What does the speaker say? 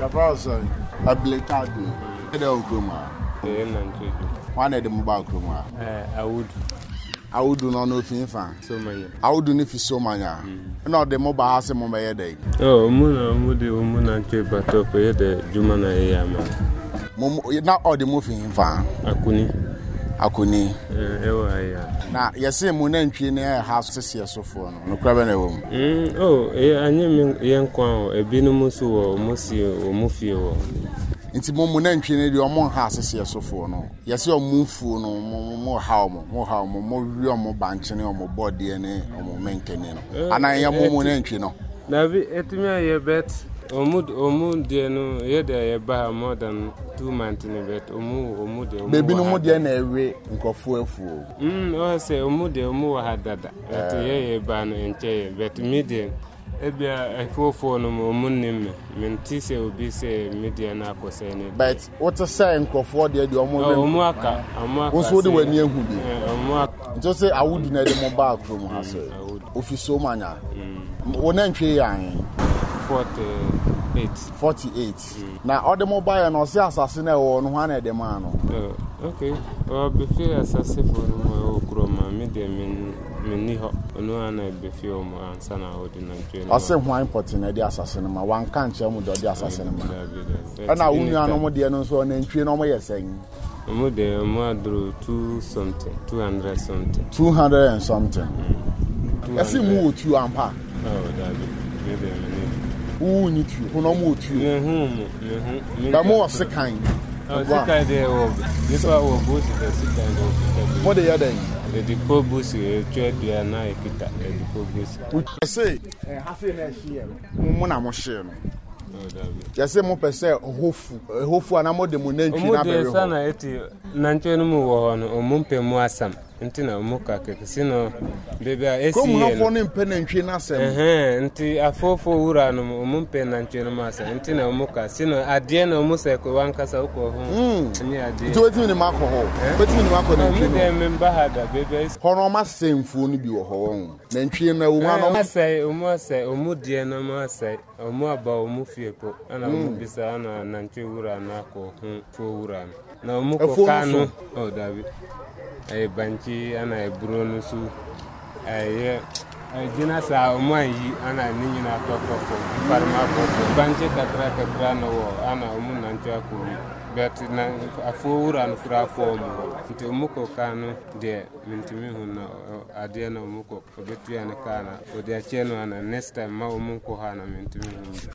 Yabaza abletado. Ede okuma. Nantu. One of the mobile kroma. I would do no fin. So many. I would do if you so many. No, the mobile has a mobile day. Oh, Muna and but of the Jumana Yama. Not all the moving fan. Akuni. Now, yes, Moon and China has 6 years so far. No problem. Oh, I name young Quan, a Binomusu or Musi or Mufio. It's Moon and China, your more has 6 years so far. No, yes, your move more how more real more banching or more body and more maintaining. And I am Moon and Chino. Navi etimia bet. Omu de no ye de ba more than 2 months in bet omu de baby no more than a way nkofo afu o say omu de omu wa hadada et ye ba no enche bet median ebia efofo no omu nim menti say obi say median na akose ni but what to say nkofo de omu aka so de wani ehu bi omu aka just say I would na de mo ba akrom ha say ofiso manya wona ntwe yan 48. Now, all the mobile and also assassin or no one at the man. Okay. Well, before assassin for Groma, medium Miniho, no one before my son out in Nigeria. I say one important at the assassin, my one can't tell me the assassin. And I only know more the announcement and train on my saying. More 2 something, 200 something. 200 and something. I see more to Ampa. Oh, that who need you? Who no more to you? But more second. Second day of this was both the second of what the other. The Cobus, trade the Anakita, the Cobus. I say, half a year. Mona Moshe. Just say more per se, hopeful, and I'm more the Monet. Nantuano or Mumpe Moasam. Ntina umuka kesino baby AC come no for nim penantwe na sem nti afofo wura no umumpe na ntwe no masa ntina umuka sino ade na umusa ko wankasa uko ho ni ade to wetin ni mako ho wetin ni mako na ntwe no member hada baby hono ma semfu ni bi wo ho na ntwe na wo ma no sai umudie na ma sai umu aba umu fieko ana umubisa ana na ntwe wura na ko fo wura na umuko kanu oh David ay banki ana bruno su ay jina sa umai ana ninyi na tokoko farma ko banki katra no ana umun ntwa ko bet na afura no fra form nti umuko kanu de mintimi hunna ade na umuko obetu ya ne kana odi acheno ana next time ma umunko hana mintimi hunna